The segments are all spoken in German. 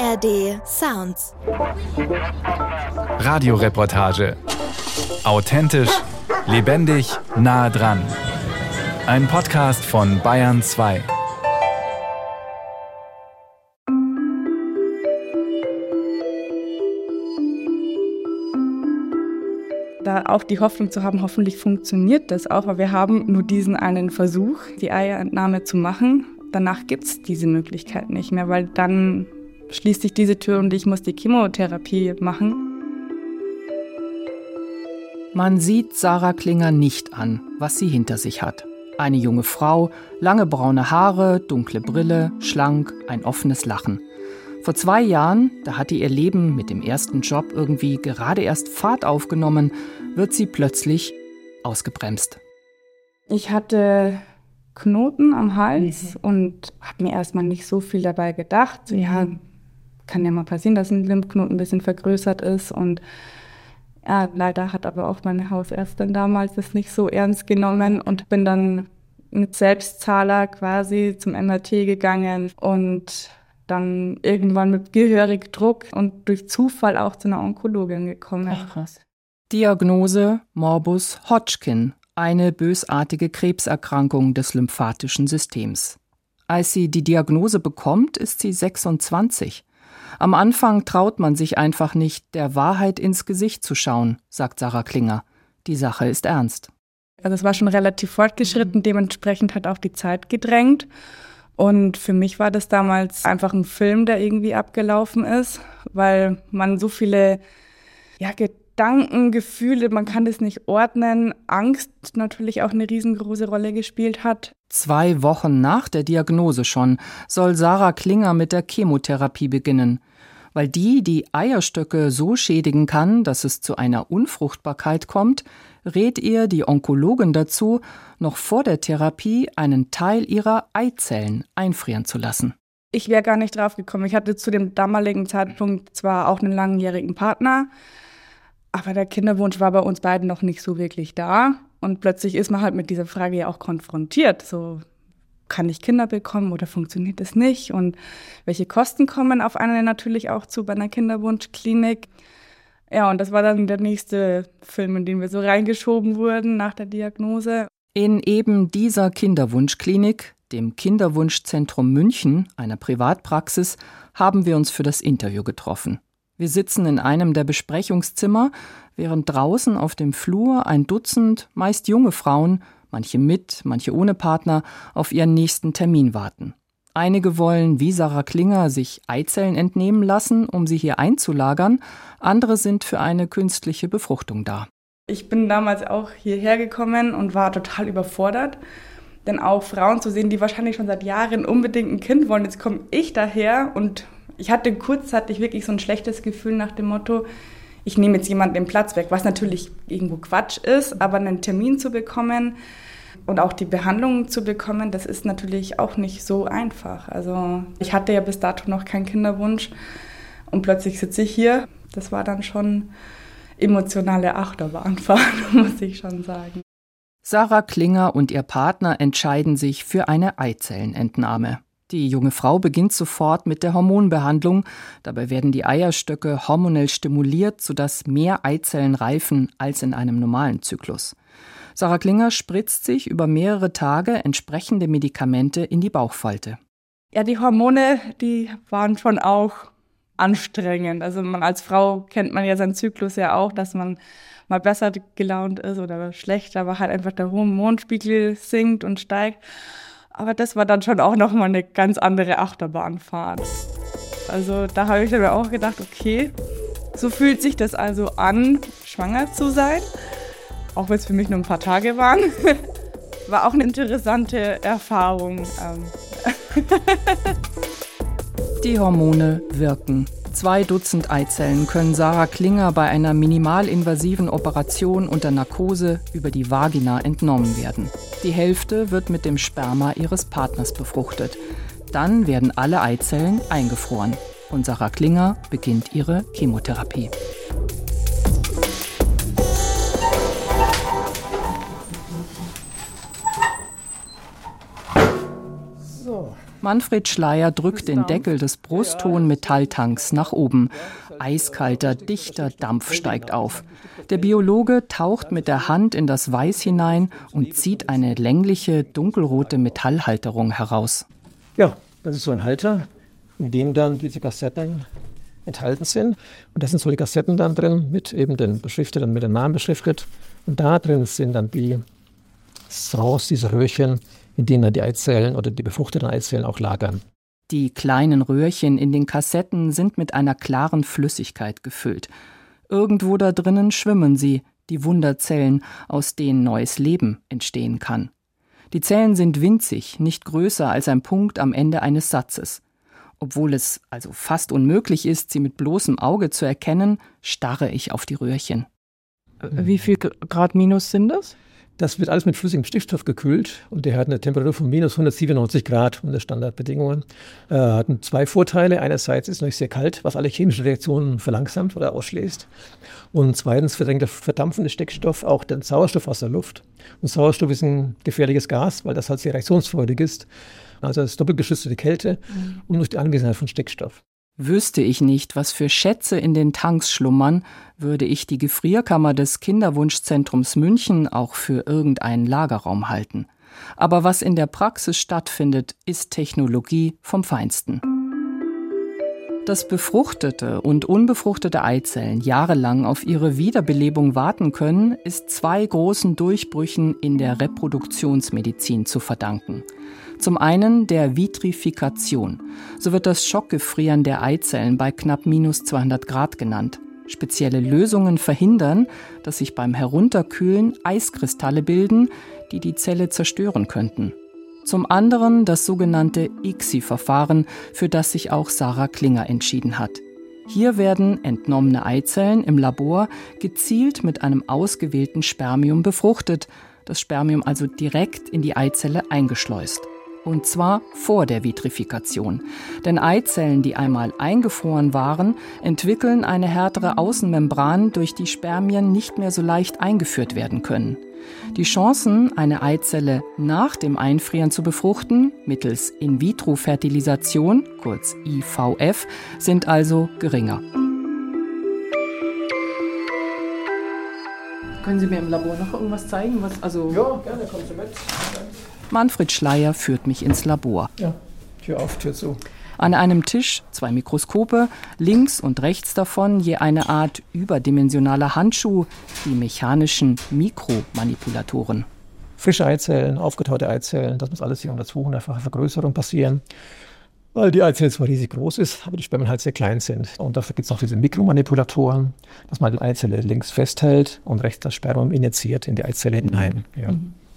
ARD Sounds. Radioreportage. Authentisch, lebendig, nah dran. Ein Podcast von Bayern 2. Da auch die Hoffnung zu haben, hoffentlich funktioniert das auch, aber wir haben nur diesen einen Versuch, die Eierentnahme zu machen. Danach gibt es diese Möglichkeit nicht mehr, weil dann schließt sich diese Tür und ich muss die Chemotherapie machen. Man sieht Sarah Klinger nicht an, was sie hinter sich hat. Eine junge Frau, lange braune Haare, dunkle Brille, schlank, ein offenes Lachen. Vor 2 Jahren, da hatte ihr Leben mit dem ersten Job irgendwie gerade erst Fahrt aufgenommen, wird sie plötzlich ausgebremst. Ich hatte Knoten am Hals und habe mir erstmal nicht so viel dabei gedacht. So, ja, kann ja mal passieren, dass ein Lymphknoten ein bisschen vergrößert ist. Und ja, leider hat aber auch meine Hausärztin damals das nicht so ernst genommen und bin dann mit Selbstzahler quasi zum MRT gegangen und dann irgendwann mit gehörig Druck und durch Zufall auch zu einer Onkologin gekommen. Ach, krass. Diagnose Morbus Hodgkin, eine bösartige Krebserkrankung des lymphatischen Systems. Als sie die Diagnose bekommt, ist sie 26. Am Anfang traut man sich einfach nicht, der Wahrheit ins Gesicht zu schauen, sagt Sarah Klinger. Die Sache ist ernst. Also es war schon relativ fortgeschritten, dementsprechend hat auch die Zeit gedrängt. Und für mich war das damals einfach ein Film, der irgendwie abgelaufen ist, weil man so viele Gedanken, Gefühle, man kann das nicht ordnen, Angst natürlich auch eine riesengroße Rolle gespielt hat. 2 Wochen nach der Diagnose schon soll Sarah Klinger mit der Chemotherapie beginnen, weil die Eierstöcke so schädigen kann, dass es zu einer Unfruchtbarkeit kommt, rät ihr die Onkologin dazu, noch vor der Therapie einen Teil ihrer Eizellen einfrieren zu lassen. Ich wäre gar nicht drauf gekommen. Ich hatte zu dem damaligen Zeitpunkt zwar auch einen langjährigen Partner, aber der Kinderwunsch war bei uns beiden noch nicht so wirklich da. Und plötzlich ist man halt mit dieser Frage ja auch konfrontiert. So, kann ich Kinder bekommen oder funktioniert das nicht? Und welche Kosten kommen auf einen natürlich auch zu bei einer Kinderwunschklinik? Ja, und das war dann der nächste Film, in den wir so reingeschoben wurden nach der Diagnose. In eben dieser Kinderwunschklinik, dem Kinderwunschzentrum München, einer Privatpraxis, haben wir uns für das Interview getroffen. Wir sitzen in einem der Besprechungszimmer, während draußen auf dem Flur ein Dutzend, meist junge Frauen, manche mit, manche ohne Partner, auf ihren nächsten Termin warten. Einige wollen, wie Sarah Klinger, sich Eizellen entnehmen lassen, um sie hier einzulagern. Andere sind für eine künstliche Befruchtung da. Ich bin damals auch hierher gekommen und war total überfordert. Denn auch Frauen zu sehen, die wahrscheinlich schon seit Jahren unbedingt ein Kind wollen. Jetzt komme ich daher und ich hatte kurzzeitig wirklich so ein schlechtes Gefühl nach dem Motto, ich nehme jetzt jemanden den Platz weg, was natürlich irgendwo Quatsch ist, aber einen Termin zu bekommen und auch die Behandlung zu bekommen, das ist natürlich auch nicht so einfach. Also ich hatte ja bis dato noch keinen Kinderwunsch und plötzlich sitze ich hier. Das war dann schon emotionale Achterbahnfahrt, muss ich schon sagen. Sarah Klinger und ihr Partner entscheiden sich für eine Eizellenentnahme. Die junge Frau beginnt sofort mit der Hormonbehandlung. Dabei werden die Eierstöcke hormonell stimuliert, sodass mehr Eizellen reifen als in einem normalen Zyklus. Sarah Klinger spritzt sich über mehrere Tage entsprechende Medikamente in die Bauchfalte. Ja, die Hormone, die waren schon auch anstrengend. Also als Frau kennt man ja seinen Zyklus ja auch, dass man mal besser gelaunt ist oder schlechter, aber halt einfach der Hormonspiegel sinkt und steigt. Aber das war dann schon auch nochmal eine ganz andere Achterbahnfahrt. Also da habe ich mir auch gedacht, okay, so fühlt sich das also an, schwanger zu sein. Auch wenn es für mich nur ein paar Tage waren. War auch eine interessante Erfahrung. Die Hormone wirken. 2 Dutzend Eizellen können Sarah Klinger bei einer minimalinvasiven Operation unter Narkose über die Vagina entnommen werden. Die Hälfte wird mit dem Sperma ihres Partners befruchtet. Dann werden alle Eizellen eingefroren. Und Sarah Klinger beginnt ihre Chemotherapie. So. Manfred Schleyer drückt den Deckel des Brustton-Metalltanks nach oben. Eiskalter, dichter Dampf steigt auf. Der Biologe taucht mit der Hand in das Weiß hinein und zieht eine längliche, dunkelrote Metallhalterung heraus. Ja, das ist so ein Halter, in dem dann diese Kassetten enthalten sind. Und da sind so die Kassetten dann drin, mit eben den beschrifteten, mit dem Namen beschriftet. Und da drin sind dann die Straus, diese Röhrchen, in denen dann die Eizellen oder die befruchteten Eizellen auch lagern. Die kleinen Röhrchen in den Kassetten sind mit einer klaren Flüssigkeit gefüllt. Irgendwo da drinnen schwimmen sie, die Wunderzellen, aus denen neues Leben entstehen kann. Die Zellen sind winzig, nicht größer als ein Punkt am Ende eines Satzes. Obwohl es also fast unmöglich ist, sie mit bloßem Auge zu erkennen, starre ich auf die Röhrchen. Wie viel Grad minus sind das? Das wird alles mit flüssigem Stickstoff gekühlt und der hat eine Temperatur von minus 197 Grad unter Standardbedingungen. Hat zwei Vorteile. Einerseits ist es noch sehr kalt, was alle chemischen Reaktionen verlangsamt oder ausschließt. Und zweitens verdrängt der verdampfende Stickstoff auch den Sauerstoff aus der Luft. Und Sauerstoff ist ein gefährliches Gas, weil das halt sehr reaktionsfreudig ist. Also es ist doppelt geschützt durch die Kälte und durch die Anwesenheit von Stickstoff. Wüsste ich nicht, was für Schätze in den Tanks schlummern, würde ich die Gefrierkammer des Kinderwunschzentrums München auch für irgendeinen Lagerraum halten. Aber was in der Praxis stattfindet, ist Technologie vom Feinsten. Dass befruchtete und unbefruchtete Eizellen jahrelang auf ihre Wiederbelebung warten können, ist zwei großen Durchbrüchen in der Reproduktionsmedizin zu verdanken. Zum einen der Vitrifikation. So wird das Schockgefrieren der Eizellen bei knapp minus 200 Grad genannt. Spezielle Lösungen verhindern, dass sich beim Herunterkühlen Eiskristalle bilden, die die Zelle zerstören könnten. Zum anderen das sogenannte ICSI-Verfahren, für das sich auch Sarah Klinger entschieden hat. Hier werden entnommene Eizellen im Labor gezielt mit einem ausgewählten Spermium befruchtet, das Spermium also direkt in die Eizelle eingeschleust. Und zwar vor der Vitrifikation. Denn Eizellen, die einmal eingefroren waren, entwickeln eine härtere Außenmembran, durch die Spermien nicht mehr so leicht eingeführt werden können. Die Chancen, eine Eizelle nach dem Einfrieren zu befruchten, mittels In-vitro-Fertilisation, kurz IVF, sind also geringer. Können Sie mir im Labor noch irgendwas zeigen? Ja, gerne, kommen Sie mit. Manfred Schleyer führt mich ins Labor. Ja, Tür auf, Tür zu. An einem Tisch 2 Mikroskope, links und rechts davon je eine Art überdimensionaler Handschuh, die mechanischen Mikromanipulatoren. Frische Eizellen, aufgetaute Eizellen, das muss alles hier unter 200-facher Vergrößerung passieren. Weil die Eizelle zwar riesig groß ist, aber die Spermien halt sehr klein sind. Und dafür gibt es noch diese Mikromanipulatoren, dass man die Eizelle links festhält und rechts das Spermium injiziert in die Eizelle hinein. Ja.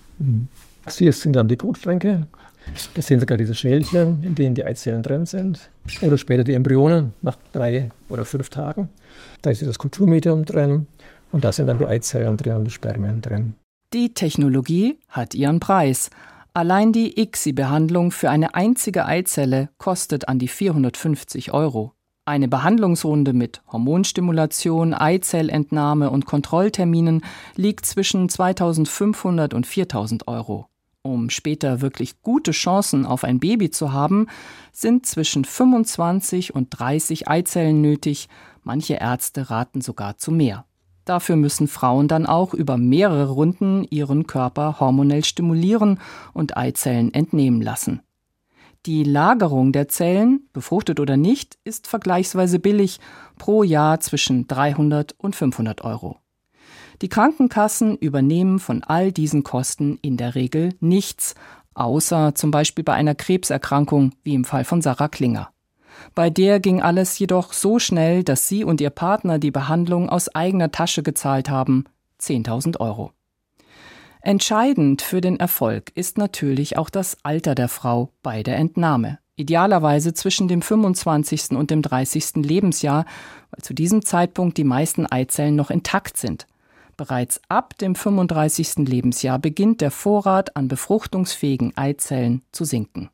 Hier sind dann die Brutschränke. Das sind sogar diese Schälchen, in denen die Eizellen drin sind. Oder später die Embryonen nach 3 oder 5 Tagen. Da ist das Kulturmedium drin und da sind dann die Eizellen drin und die Spermien drin. Die Technologie hat ihren Preis. Allein die ICSI-Behandlung für eine einzige Eizelle kostet an die 450 €. Eine Behandlungsrunde mit Hormonstimulation, Eizellentnahme und Kontrollterminen liegt zwischen 2.500 und 4.000 €. Um später wirklich gute Chancen auf ein Baby zu haben, sind zwischen 25 und 30 Eizellen nötig. Manche Ärzte raten sogar zu mehr. Dafür müssen Frauen dann auch über mehrere Runden ihren Körper hormonell stimulieren und Eizellen entnehmen lassen. Die Lagerung der Zellen, befruchtet oder nicht, ist vergleichsweise billig, pro Jahr zwischen 300 und 500 €. Die Krankenkassen übernehmen von all diesen Kosten in der Regel nichts, außer zum Beispiel bei einer Krebserkrankung, wie im Fall von Sarah Klinger. Bei der ging alles jedoch so schnell, dass sie und ihr Partner die Behandlung aus eigener Tasche gezahlt haben, 10.000 €. Entscheidend für den Erfolg ist natürlich auch das Alter der Frau bei der Entnahme. Idealerweise zwischen dem 25. und dem 30. Lebensjahr, weil zu diesem Zeitpunkt die meisten Eizellen noch intakt sind. Bereits ab dem 35. Lebensjahr beginnt der Vorrat an befruchtungsfähigen Eizellen zu sinken.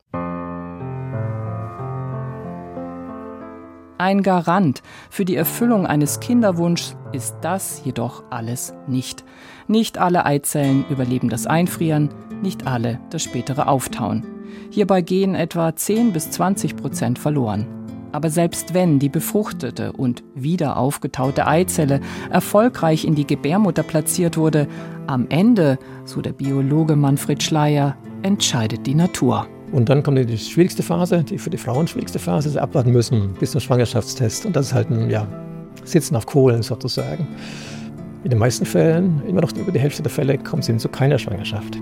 Ein Garant für die Erfüllung eines Kinderwunschs ist das jedoch alles nicht. Nicht alle Eizellen überleben das Einfrieren, nicht alle das spätere Auftauen. Hierbei gehen etwa 10-20% verloren. Aber selbst wenn die befruchtete und wieder aufgetaute Eizelle erfolgreich in die Gebärmutter platziert wurde, am Ende, so der Biologe Manfred Schleyer, entscheidet die Natur. Und dann kommt die schwierigste Phase, die für die Frauen schwierigste Phase, sie abwarten müssen bis zum Schwangerschaftstest. Und das ist halt ein Sitzen auf Kohlen sozusagen. In den meisten Fällen, immer noch über die Hälfte der Fälle, kommt es zu keiner Schwangerschaft.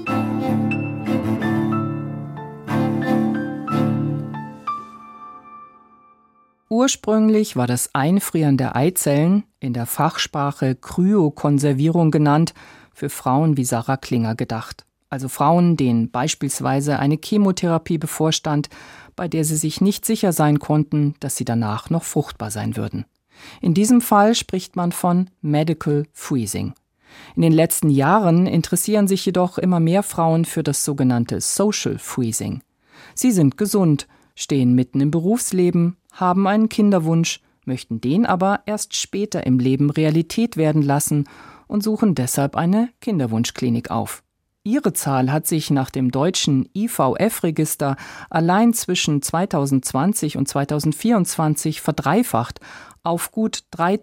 Ursprünglich war das Einfrieren der Eizellen, in der Fachsprache Kryokonservierung genannt, für Frauen wie Sarah Klinger gedacht. Also Frauen, denen beispielsweise eine Chemotherapie bevorstand, bei der sie sich nicht sicher sein konnten, dass sie danach noch fruchtbar sein würden. In diesem Fall spricht man von Medical Freezing. In den letzten Jahren interessieren sich jedoch immer mehr Frauen für das sogenannte Social Freezing. Sie sind gesund, stehen mitten im Berufsleben, haben einen Kinderwunsch, möchten den aber erst später im Leben Realität werden lassen und suchen deshalb eine Kinderwunschklinik auf. Ihre Zahl hat sich nach dem deutschen IVF-Register allein zwischen 2020 und 2024 verdreifacht auf gut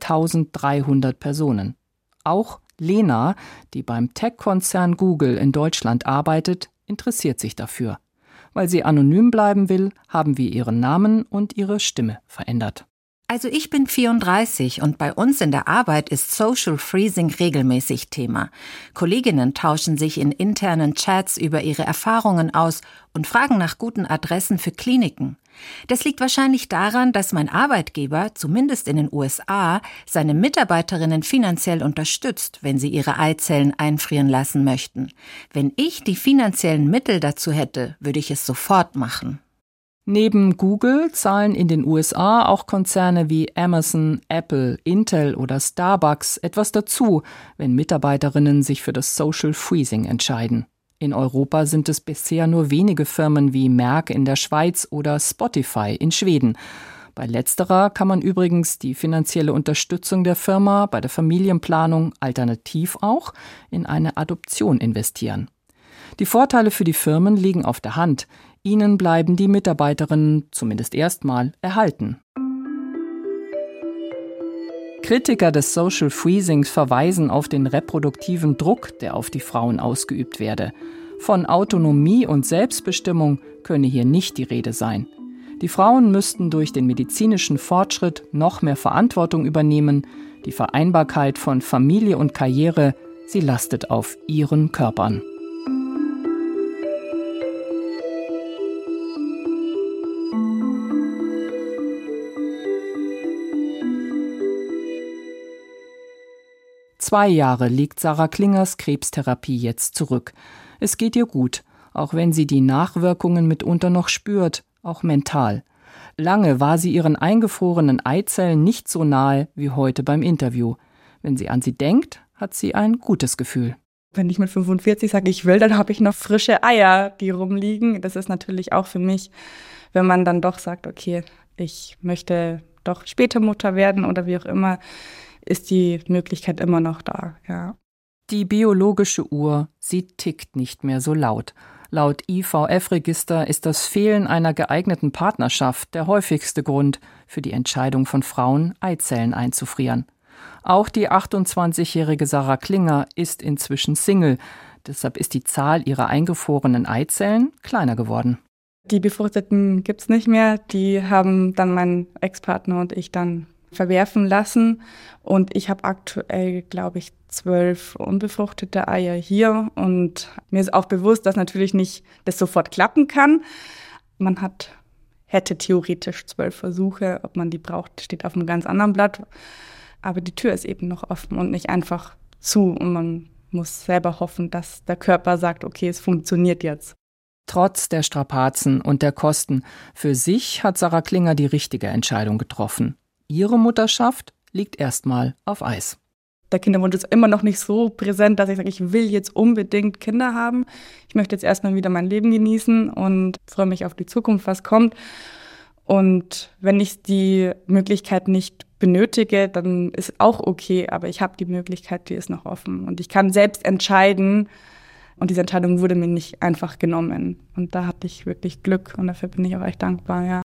3.300 Personen. Auch Lena, die beim Tech-Konzern Google in Deutschland arbeitet, interessiert sich dafür. Weil sie anonym bleiben will, haben wir ihren Namen und ihre Stimme verändert. Also ich bin 34 und bei uns in der Arbeit ist Social Freezing regelmäßig Thema. Kolleginnen tauschen sich in internen Chats über ihre Erfahrungen aus und fragen nach guten Adressen für Kliniken. Das liegt wahrscheinlich daran, dass mein Arbeitgeber, zumindest in den USA, seine Mitarbeiterinnen finanziell unterstützt, wenn sie ihre Eizellen einfrieren lassen möchten. Wenn ich die finanziellen Mittel dazu hätte, würde ich es sofort machen. Neben Google zahlen in den USA auch Konzerne wie Amazon, Apple, Intel oder Starbucks etwas dazu, wenn Mitarbeiterinnen sich für das Social Freezing entscheiden. In Europa sind es bisher nur wenige Firmen wie Merck in der Schweiz oder Spotify in Schweden. Bei letzterer kann man übrigens die finanzielle Unterstützung der Firma bei der Familienplanung alternativ auch in eine Adoption investieren. Die Vorteile für die Firmen liegen auf der Hand. Ihnen bleiben die Mitarbeiterinnen zumindest erstmal erhalten. Kritiker des Social Freezings verweisen auf den reproduktiven Druck, der auf die Frauen ausgeübt werde. Von Autonomie und Selbstbestimmung könne hier nicht die Rede sein. Die Frauen müssten durch den medizinischen Fortschritt noch mehr Verantwortung übernehmen. Die Vereinbarkeit von Familie und Karriere, sie lastet auf ihren Körpern. Zwei Jahre liegt Sarah Klingers Krebstherapie jetzt zurück. Es geht ihr gut, auch wenn sie die Nachwirkungen mitunter noch spürt, auch mental. Lange war sie ihren eingefrorenen Eizellen nicht so nahe wie heute beim Interview. Wenn sie an sie denkt, hat sie ein gutes Gefühl. Wenn ich mit 45 sage, ich will, dann habe ich noch frische Eier, die rumliegen. Das ist natürlich auch für mich, wenn man dann doch sagt, okay, ich möchte doch später Mutter werden oder wie auch immer, ist die Möglichkeit immer noch da, ja. Die biologische Uhr, sie tickt nicht mehr so laut. Laut IVF-Register ist das Fehlen einer geeigneten Partnerschaft der häufigste Grund für die Entscheidung von Frauen, Eizellen einzufrieren. Auch die 28-jährige Sarah Klinger ist inzwischen Single. Deshalb ist die Zahl ihrer eingefrorenen Eizellen kleiner geworden. Die Befruchteten gibt's nicht mehr. Die haben dann mein Ex-Partner und ich dann verwerfen lassen. Und ich habe aktuell, glaube ich, 12 unbefruchtete Eier hier. Und mir ist auch bewusst, dass natürlich nicht das sofort klappen kann. Man hätte theoretisch 12 Versuche. Ob man die braucht, steht auf einem ganz anderen Blatt. Aber die Tür ist eben noch offen und nicht einfach zu. Und man muss selber hoffen, dass der Körper sagt, okay, es funktioniert jetzt. Trotz der Strapazen und der Kosten, für sich hat Sarah Klinger die richtige Entscheidung getroffen. Ihre Mutterschaft liegt erstmal auf Eis. Der Kinderwunsch ist immer noch nicht so präsent, dass ich sage, ich will jetzt unbedingt Kinder haben. Ich möchte jetzt erstmal wieder mein Leben genießen und freue mich auf die Zukunft, was kommt. Und wenn ich die Möglichkeit nicht benötige, dann ist auch okay. Aber ich habe die Möglichkeit, die ist noch offen. Und ich kann selbst entscheiden, Und diese Entscheidung wurde mir nicht einfach genommen. Und da hatte ich wirklich Glück und dafür bin ich auch echt dankbar, ja.